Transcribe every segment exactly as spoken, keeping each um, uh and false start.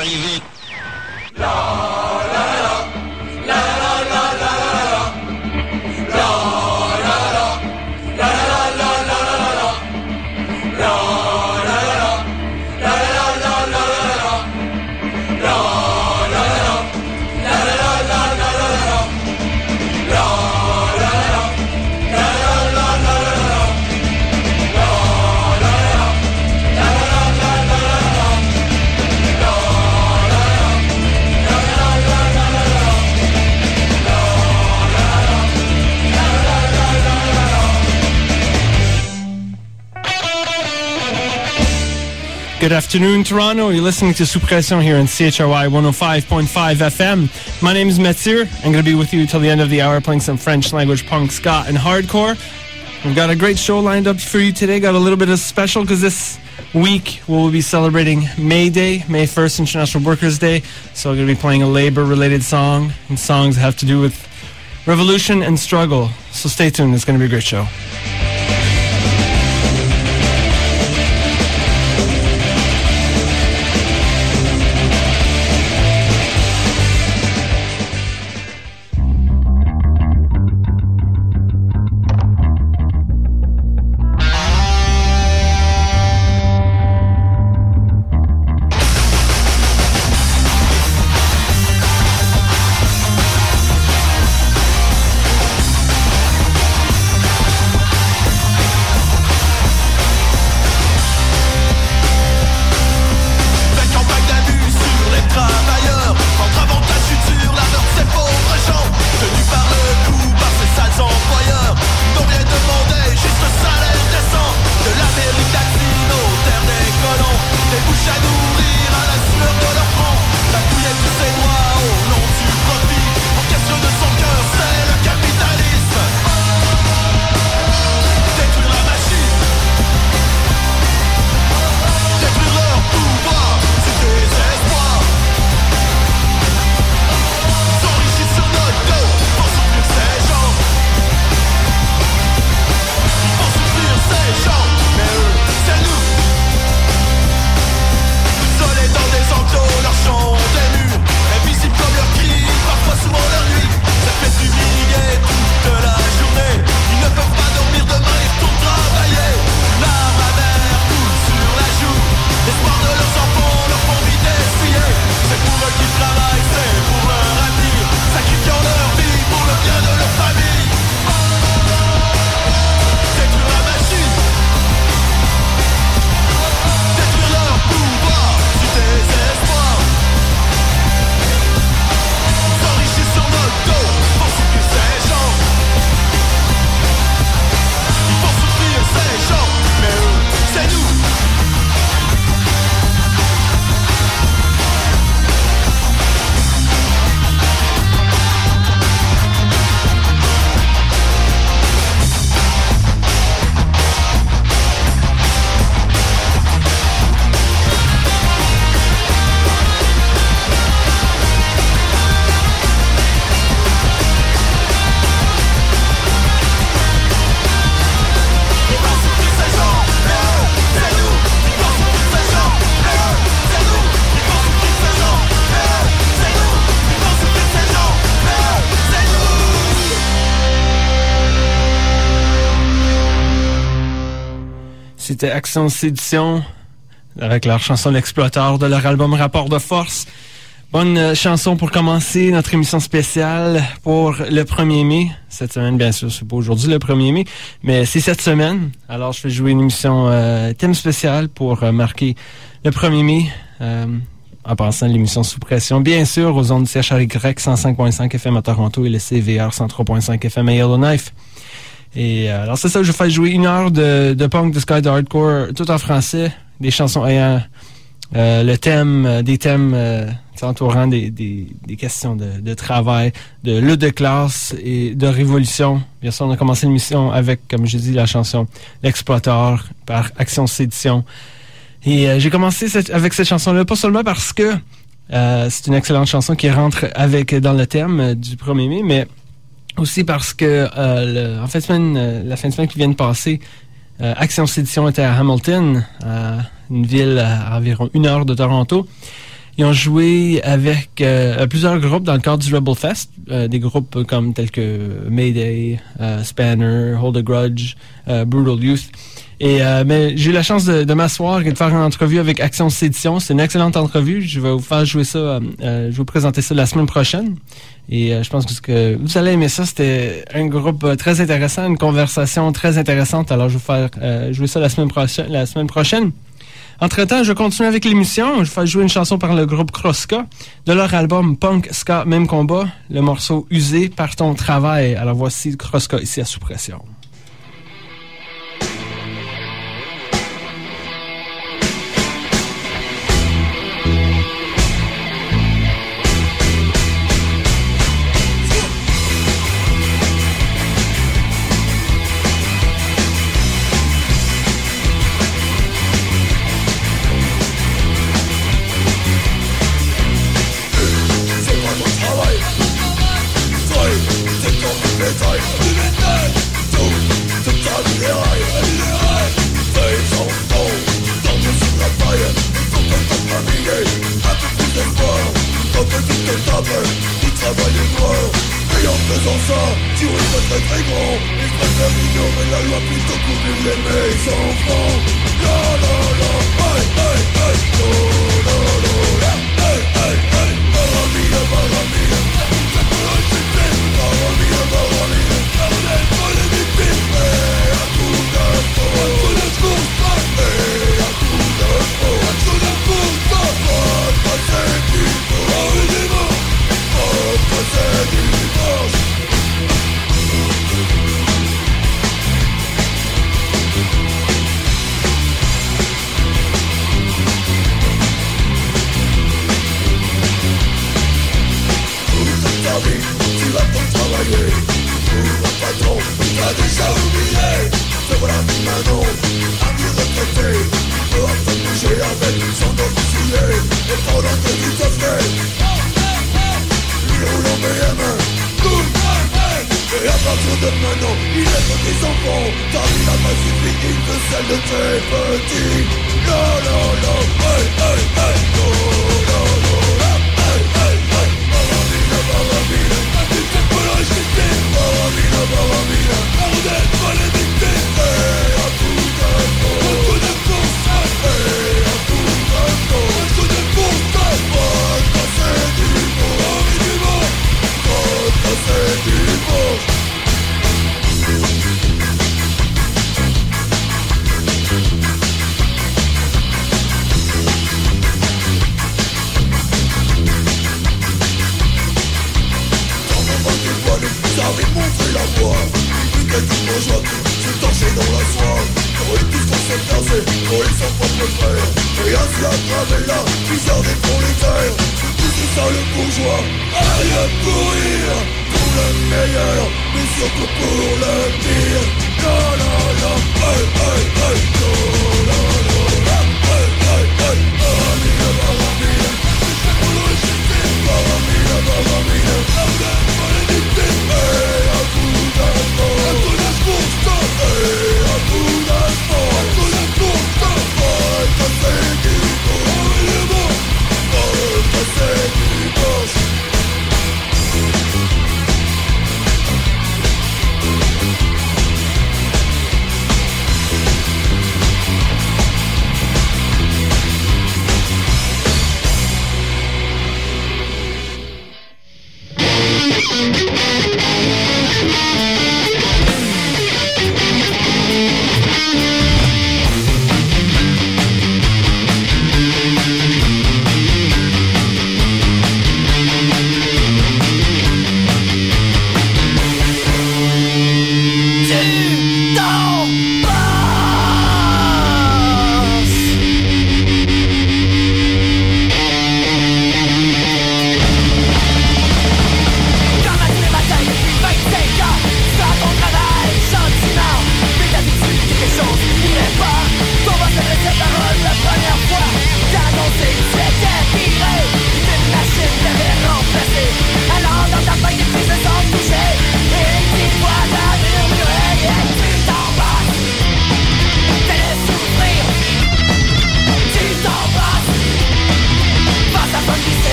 arriver. La la la la la la la la la la la la Good afternoon, Toronto. You're listening to Sous Pression here on C H R Y one oh five point five F M. My name is Metzir. I'm going to be with you till the end of the hour playing some French language punk, ska, and hardcore. We've got a great show lined up for you today. Got a little bit of special because this week we'll be celebrating May Day, May first, International Workers' Day. So we're going to be playing a labor-related song and songs that have to do with revolution and struggle. So stay tuned. It's going to be a great show. C'était Action Sédition avec leur chanson L'Exploiteur de leur album Rapport de force. Bonne euh, chanson pour commencer notre émission spéciale pour le premier mai. Cette semaine, bien sûr, c'est pas aujourd'hui le premier mai, mais c'est cette semaine. Alors, je vais jouer une émission euh, thème spécial pour euh, marquer le premier mai, euh, en passant l'émission Sous Pression, bien sûr, aux ondes C H R Y cent cinq virgule cinq F M à Toronto et le C V R cent trois virgule cinq F M à Yellowknife. Et euh, alors c'est ça, je vais faire jouer une heure de, de punk, de ska, de hardcore, tout en français, des chansons ayant euh, le thème, euh, des thèmes euh, entourant des, des, des questions de, de travail, de lutte de classe et de révolution. Bien sûr, on a commencé l'émission avec, comme j'ai dit, la chanson L'Exploiteur par Action Sédition. Et euh, j'ai commencé cette, avec cette chanson-là, pas seulement parce que euh, c'est une excellente chanson qui rentre avec dans le thème euh, du premier mai, mais aussi parce que euh, le, en fin de semaine, euh, la fin de semaine qui vient de passer, euh, Action Sédition était à Hamilton, euh, une ville à environ une heure de Toronto. Ils ont joué avec euh, plusieurs groupes dans le cadre du Rebel Fest, euh, des groupes comme tels que Mayday, euh, Spanner, Hold a Grudge, euh, Brutal Youth. Et euh, mais j'ai eu la chance de, de m'asseoir et de faire une entrevue avec Action Sédition. C'est une excellente entrevue. Je vais vous faire jouer ça, euh, je vais vous présenter ça la semaine prochaine. Et euh, je pense que, que vous allez aimer ça. C'était un groupe euh, très intéressant, une conversation très intéressante. Alors je vais vous faire euh, jouer ça la semaine prochaine. La semaine prochaine. Entre-temps, je continue avec l'émission. Je vais faire jouer une chanson par le groupe Croska de leur album Punk Ska Même Combat, le morceau Usé par ton travail. Alors voici Croska ici à Sous Pression.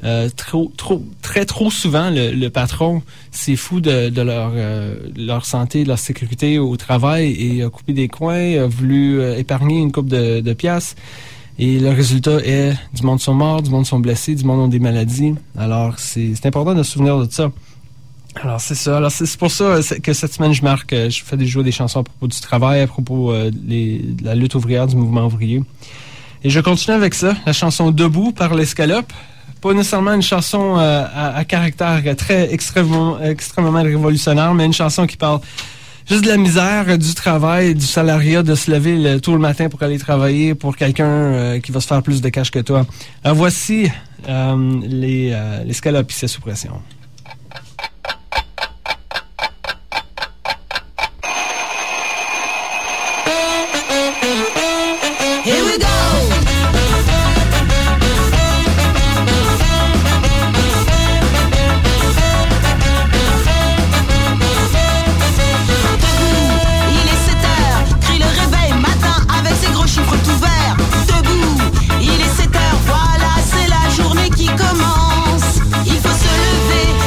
Euh, trop, trop, très trop souvent, le, le patron s'est fou de, de leur, euh, leur santé, de leur sécurité au travail et a coupé des coins, a voulu euh, épargner une coupe de, de piastres. Et le résultat est du monde sont morts, du monde sont blessés, du monde ont des maladies. Alors, c'est, c'est important de se souvenir de ça. Alors, c'est ça. Alors, c'est, c'est pour ça que cette semaine, je marque, je fais des jouer des chansons à propos du travail, à propos euh, les, de la lutte ouvrière, du mouvement ouvrier. Et je continue avec ça, la chanson Debout par l'Escalope. Pas nécessairement une chanson euh, à, à caractère très extrêmement, extrêmement révolutionnaire, mais une chanson qui parle juste de la misère, du travail, du salariat, de se lever le, tôt le matin pour aller travailler pour quelqu'un euh, qui va se faire plus de cash que toi. Alors voici euh, les, euh, l'Escalope ici sous pression. Here we go! Chiffres tout vert, debout, il est sept heures, voilà, c'est la journée qui commence. Il faut se lever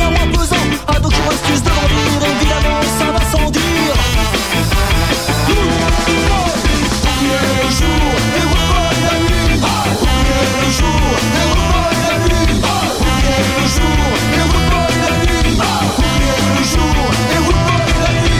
devient moins pesant. Un document astuce de grandir, évidemment ça va sans dire. Oubliez le jour et revoilà la nuit. Oubliez le jour et revoilà la nuit. Oubliez le jour et revoilà la nuit. Oubliez le jour et revoilà la nuit.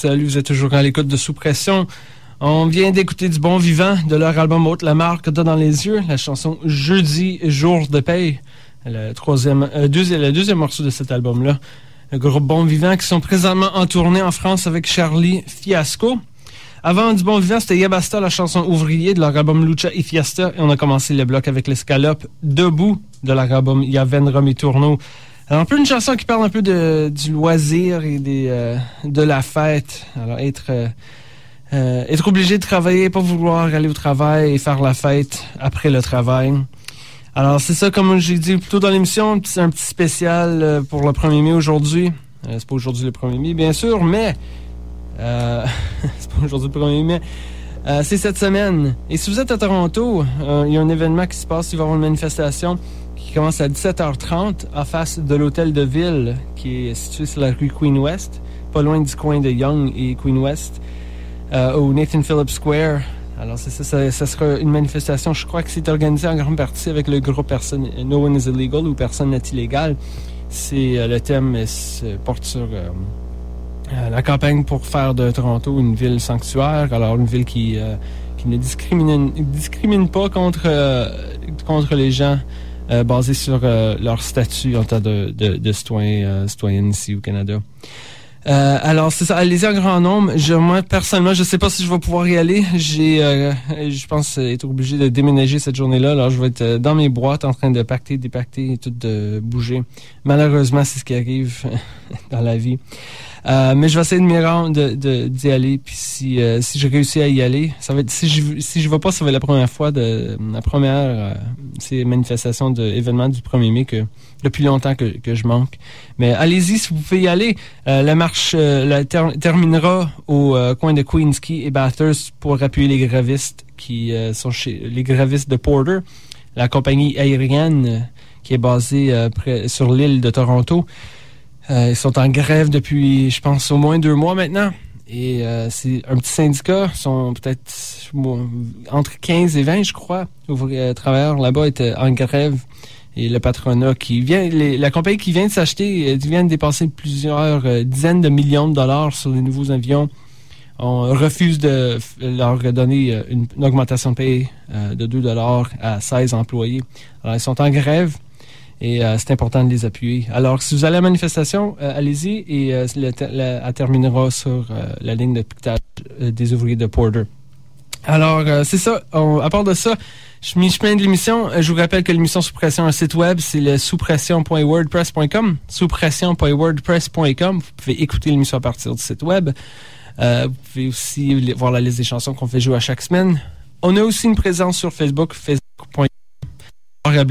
Salut, vous êtes toujours à l'écoute de Sous Pression. On vient d'écouter du Bon Vivant de leur album Haute la marque T'as dans les yeux, la chanson Jeudi, jour de paye, le troisième, euh, deuxième, le deuxième morceau de cet album-là. Le groupe Bon Vivant qui sont présentement en tournée en France avec Charlie Fiasco. Avant du Bon Vivant, c'était Yabasta, la chanson Ouvrier de leur album Lucha y Fiesta. Et on a commencé le bloc avec l'Escalope Debout de leur album Yavendra Mi Tourno. Alors, un peu une chanson qui parle un peu de, du loisir et des, euh, de la fête. Alors, être... Euh, Euh, être obligé de travailler, pas vouloir aller au travail et faire la fête après le travail. Alors, c'est ça, comme j'ai dit plus tôt dans l'émission, c'est un petit spécial euh, pour le premier mai aujourd'hui. Euh, c'est pas aujourd'hui le premier mai, bien sûr, mais... Euh, c'est pas aujourd'hui le premier mai, euh, c'est cette semaine. Et si vous êtes à Toronto, euh, il y a un événement qui se passe, il va y avoir une manifestation qui commence à dix-sept heures trente en face de l'hôtel de ville qui est situé sur la rue Queen West, pas loin du coin de Yonge et Queen West. Euh, au Nathan Phillips Square. Alors, c'est ça, ça, ça sera une manifestation, je crois que c'est organisé en grande partie avec le groupe Personne, No One is Illegal ou Personne n'est illégal. C'est, euh, le thème se porte sur euh, euh, la campagne pour faire de Toronto une ville sanctuaire. Alors, une ville qui, euh, qui ne discrimine, discrimine pas contre, euh, contre les gens euh, basés sur euh, leur statut en tant de, de, de citoyen, euh, citoyenne ici au Canada. Euh, alors, c'est ça, allez-y en grand nombre. Je, moi, personnellement, je sais pas si je vais pouvoir y aller. J'ai, euh, je pense être obligé de déménager cette journée-là. Alors, je vais être dans mes boîtes en train de pacter, dépacter et tout de bouger. Malheureusement, c'est ce qui arrive dans la vie. Euh, mais je vais essayer de m'y rendre, de, de, d'y aller. Puis si, euh, si je réussis à y aller, ça va être, si je, si je vais pas, ça va être la première fois de, la première, euh, ces manifestations d'événements du premier mai que, depuis longtemps que, que je manque. Mais allez-y si vous pouvez y aller. Euh, la marche euh, la ter- terminera au euh, coin de Queens Quay et Bathurst pour appuyer les grévistes qui euh, sont chez les grévistes de Porter, la compagnie aérienne euh, qui est basée euh, près, sur l'île de Toronto. Euh, ils sont en grève depuis, je pense, au moins deux mois maintenant. Et euh, c'est un petit syndicat. Ils sont peut-être bon, entre quinze et vingt, je crois. Ouvriers, travailleurs là-bas étaient en grève. Et le patronat qui vient, les, la compagnie qui vient de s'acheter, vient de dépenser plusieurs euh, dizaines de millions de dollars sur les nouveaux avions. On refuse de leur donner une, une augmentation de paye euh, de deux dollars à seize employés. Alors, ils sont en grève. Et euh, c'est important de les appuyer. Alors, si vous allez à la manifestation, euh, allez-y et euh, le, le, elle terminera sur euh, la ligne de piquetage euh, des ouvriers de Porter. Alors, euh, c'est ça. On, à part de ça, je mis chemin de l'émission. Je vous rappelle que l'émission Sous Pression a un site web, c'est le souspression point wordpress point com. souspression point wordpress point com. Vous pouvez écouter l'émission à partir du site web. Euh, vous pouvez aussi voir la liste des chansons qu'on fait jouer à chaque semaine. On a aussi une présence sur Facebook, facebook point com.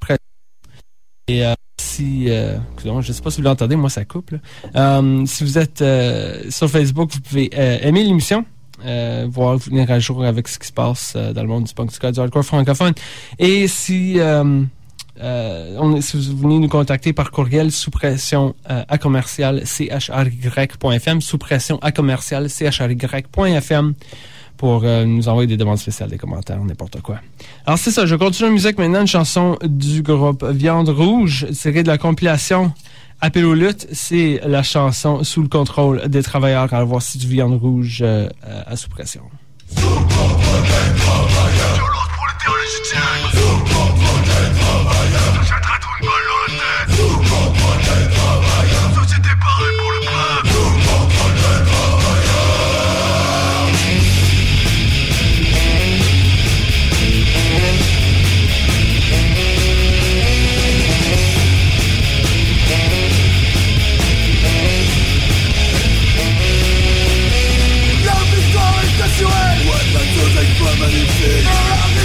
Et euh, si, euh, excusez-moi, je ne sais pas si vous l'entendez, moi ça coupe. Là. Euh, si vous êtes euh, sur Facebook, vous pouvez euh, aimer l'émission, euh, voir venir à jour avec ce qui se passe euh, dans le monde du punk, du ska, du hardcore francophone. Et si, euh, euh, on, si vous venez nous contacter par courriel, sous pression euh, à commercial c h r y point f m, sous pression à commercial c h r y point f m. pour euh, nous envoyer des demandes spéciales, des commentaires, n'importe quoi. Alors c'est ça, je continue la musique maintenant, une chanson du groupe Viande Rouge, tirée de la compilation Appel aux luttes, c'est la chanson Sous le contrôle des travailleurs. Alors voici du Viande Rouge euh, à Sous Pression. Sous le contrôle des travailleurs. Violence prolétaire légitime. Sous le contrôle des travailleurs. J'achèterai tout une balle dans la tête. Sous le contrôle des travailleurs. Société parée pour le peuple. Sous le contrôle des travailleurs. La victoire est assurée. Ouais, la chose est pas magnifique.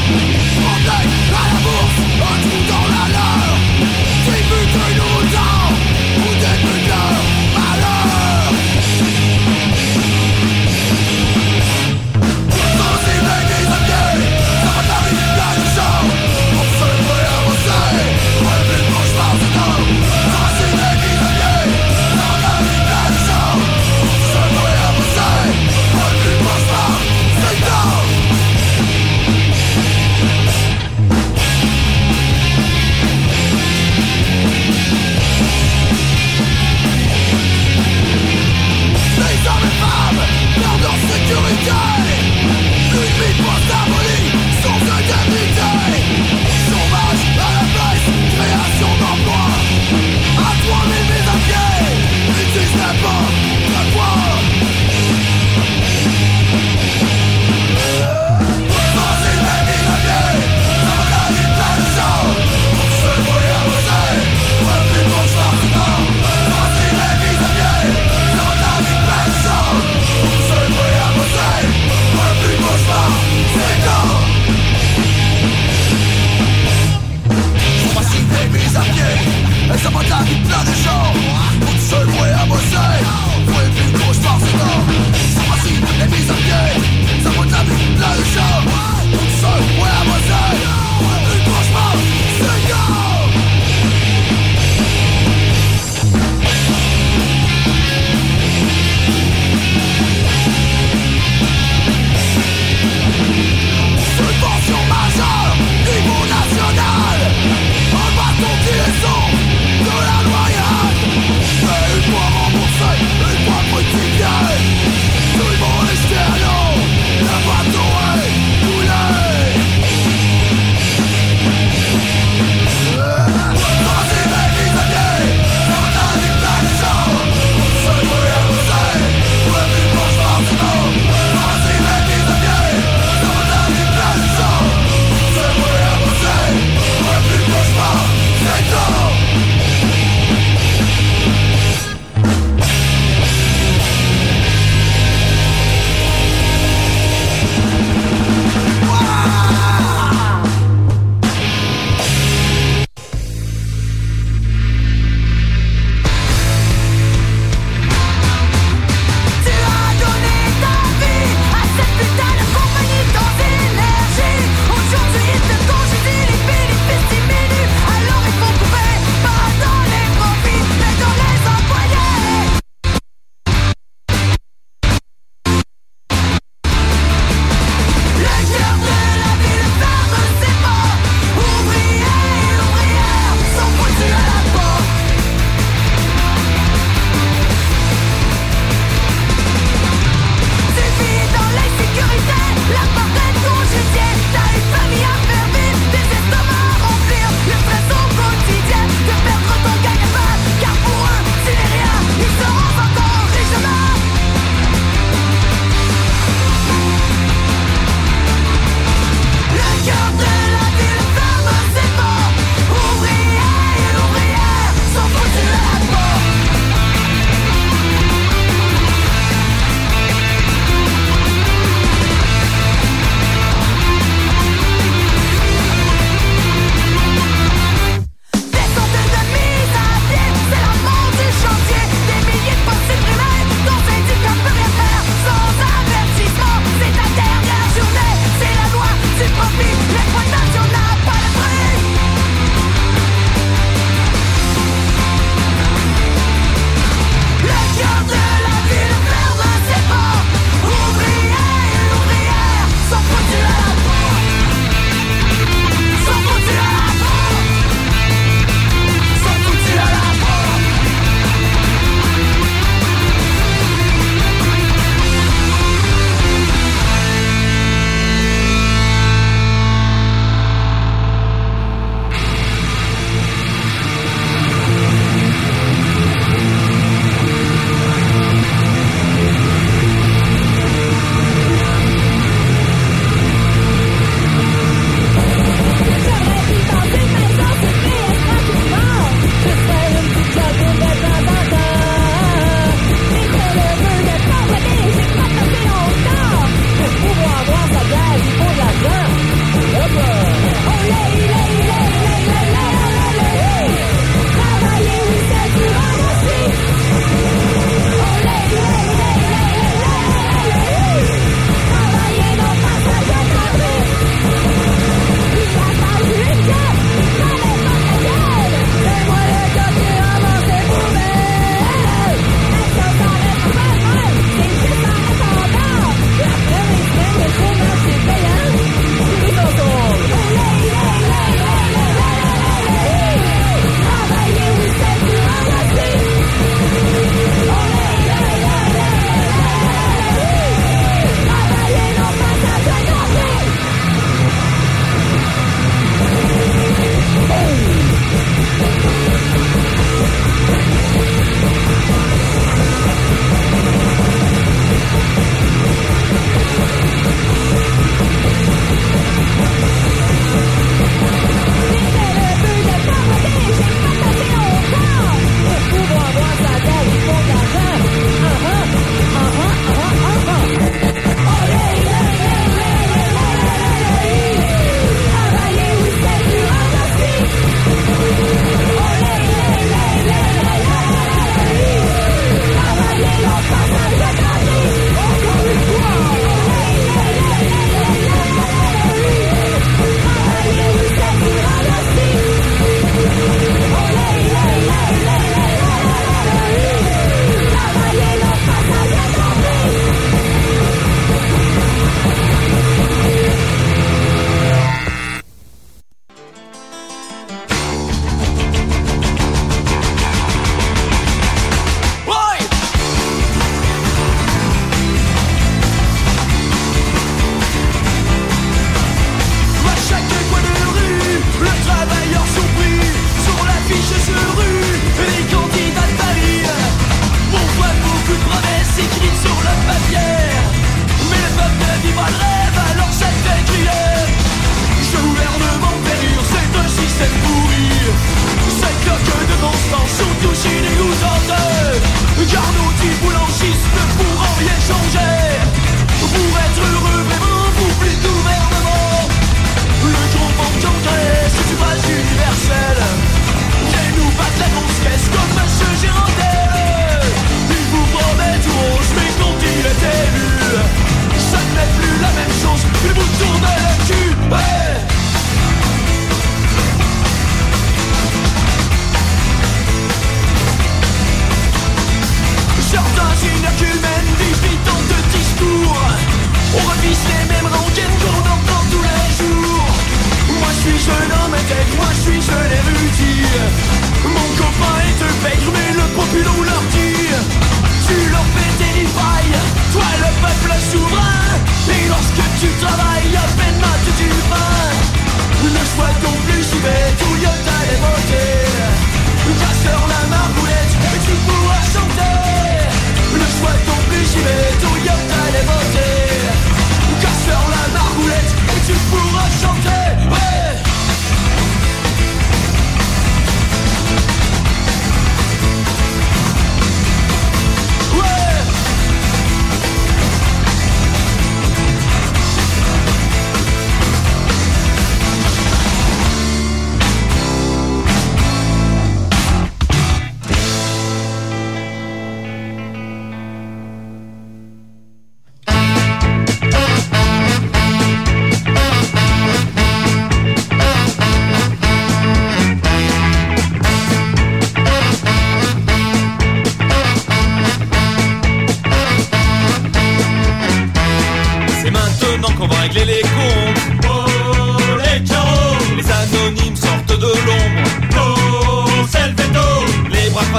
Thank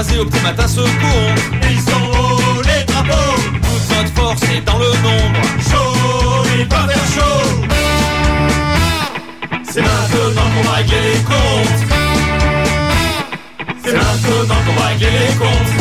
croisés au petit matin se comptent. Ils sont hauts les drapeaux, toute notre force est dans le nombre. Chaud et pas faire chaud. C'est maintenant qu'on va régler les comptes. C'est maintenant qu'on va régler les comptes.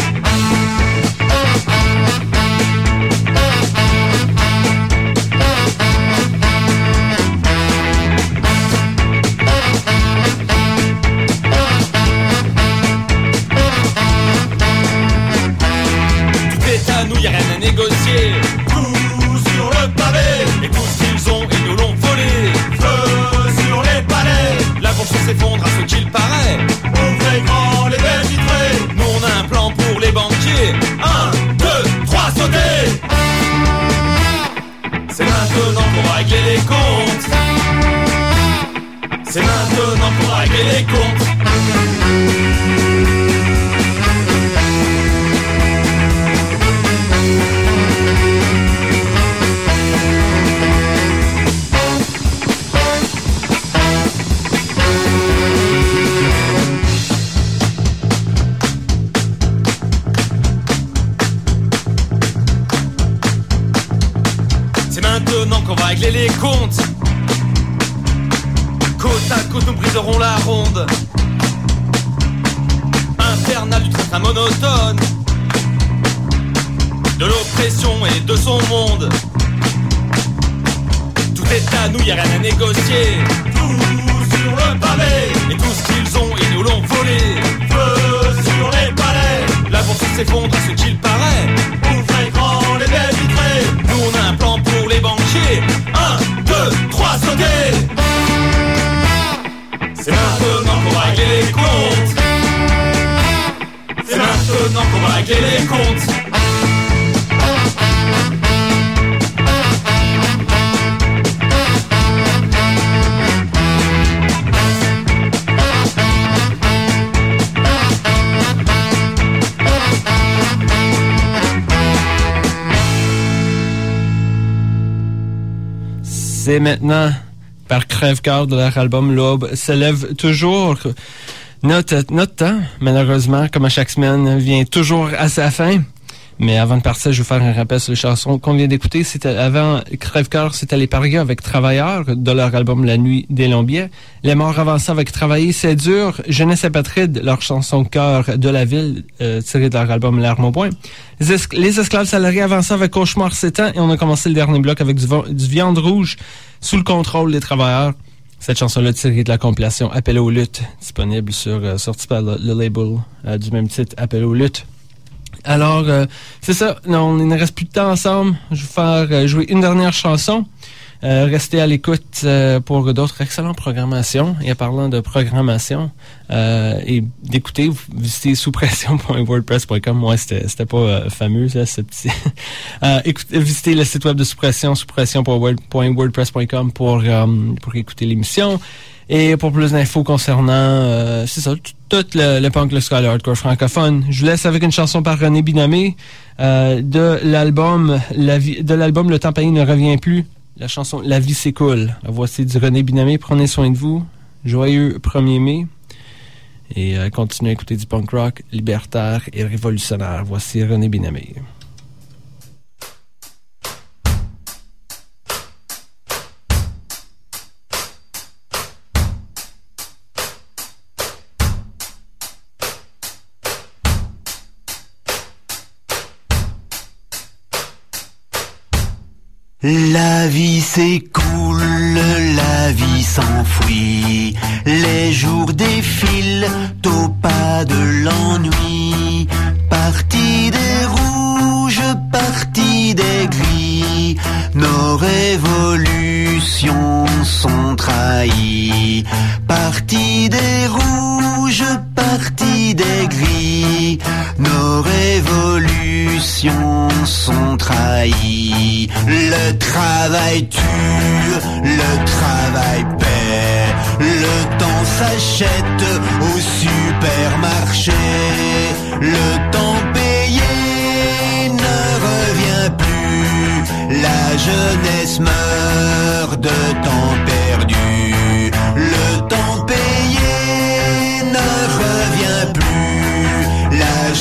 Tout est à nous, y'a rien à négocier. Tout sur le pavé. Et tout ce qu'ils ont, ils nous l'ont volé. Feu sur les palais. La bourse s'effondre à ce qu'il paraît. Ouvrez grand les belles vitrées. Nous on a un plan pour les banquiers. Un, deux, trois, sautez. C'est maintenant qu'on va régler les comptes. C'est maintenant qu'on va régler les comptes. Maintenant qu'on va régler les comptes. Côte à côte nous briserons la ronde. Infernal du train monotone, de l'oppression et de son monde. Tout est à nous, y'a rien à négocier. Tout sur le pavé. Et tout ce qu'ils ont, ils nous l'ont volé. Feu sur les palais. La bourse s'effondre à ce qu'il paraît. Ouvrez grand les belles vitrées. Nous on a un plan pour les banquiers. Un, deux, trois, sautez. C'est maintenant qu'on va régler les comptes. C'est maintenant qu'on va régler les comptes. C'est maintenant par Crève-Cœur de leur album L'Aube se lève toujours. Notre, notre temps, malheureusement, comme à chaque semaine, vient toujours à sa fin. Mais avant de partir, je vais faire un rappel sur les chansons qu'on vient d'écouter. C'était avant Crève-Cœur, c'était Les Parias avec Travailleurs de leur album La Nuit des Lombiers. Les Morts avancés avec Travailler, c'est dur. Jeunesse apatride, leur chanson Cœur de la ville, euh, tirée de leur album L'arme au poing. Les, es- les esclaves salariés avancés avec Cauchemar sept ans. Et on a commencé le dernier bloc avec du, vo- du Viande rouge sous le contrôle des travailleurs. Cette chanson-là tirée de la compilation Appel aux luttes, disponible sur, euh, sortie par le, le label euh, du même titre, Appel aux luttes. Alors, euh, c'est ça. Non, il ne reste plus de temps ensemble. Je vais faire euh, jouer une dernière chanson. Euh, restez à l'écoute euh, pour d'autres excellentes programmations. Et en parlant de programmation euh, et d'écouter, vous visitez sous pression point wordpress point com. Moi, c'était, c'était pas euh, fameux, ça, ce petit... euh, écoutez, visitez le site web de Sous-Pression, sous pression point wordpress point com pour, euh, pour écouter l'émission. Et pour plus d'infos concernant, euh, c'est ça, tout, tout le, le punk, le ska, le hardcore francophone, je vous laisse avec une chanson par René Binamé euh, de l'album La vie, de l'album Le temps payé ne revient plus. La chanson La vie s'écoule. La voici du René Binamé. Prenez soin de vous. Joyeux premier mai. Et euh, continuez à écouter du punk rock libertaire et révolutionnaire. Voici René Binamé. La vie s'écoule, la vie s'enfuit, les jours défilent au pas de l'ennui. Parti des rouges, parti des gris, nos révolutions sont trahies. Parti des rouges, parti des gris, nos révolutions sont trahies. Le travail tue, le travail paie, le temps s'achète au supermarché. Le temps payé ne revient plus, la jeunesse meurt de temps perdu. Le temps payé ne revient plus, la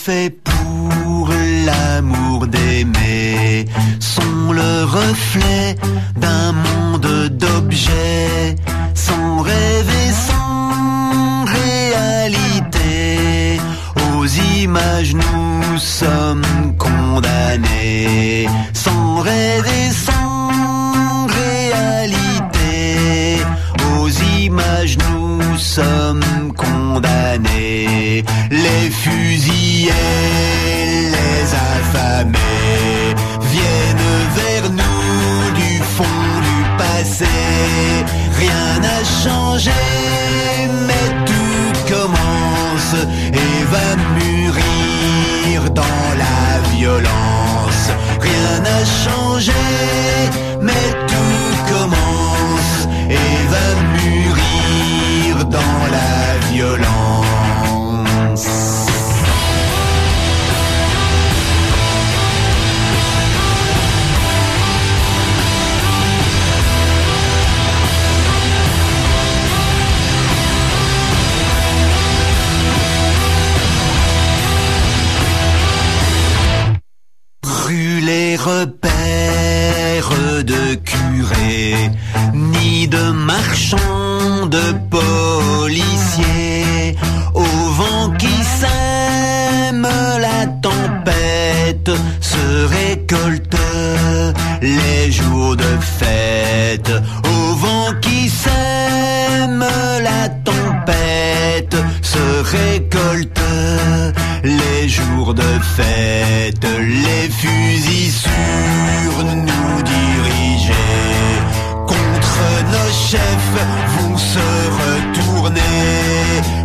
faits pour l'amour d'aimer sont le reflet d'un monde d'objets, sans rêve et sans réalité. Aux images nous sommes condamnés, sans rêve et sans réalité. Aux images nous sommes condamnés. Les fusillés, les affamés viennent vers nous du fond du passé. Rien n'a changé, mais tout commence et va mûrir dans la violence. Rien n'a changé, mais tout commence et va mûrir dans la violence. Les repères de curés, ni de marchands, de policiers, au vent qui sème la tempête, se récolte les jours de fête. Au vent qui sème la tempête, se récolte les jours de fête. Les fusils sur nous dirigés contre nos chefs vont se retourner.